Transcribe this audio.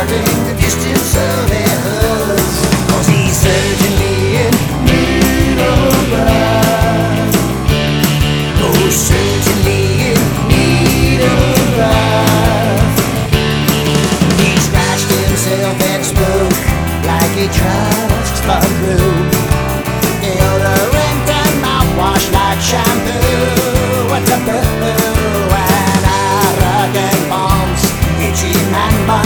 marking the distance of their hoods. 'Cause he's certainly in need of a bath. Oh, certainly in need of a bath. He scratched himself and spoke like he trusts for glue. Deodorant and mouthwash like shampoo. What's a boo? And arrogant bombs, itchy man.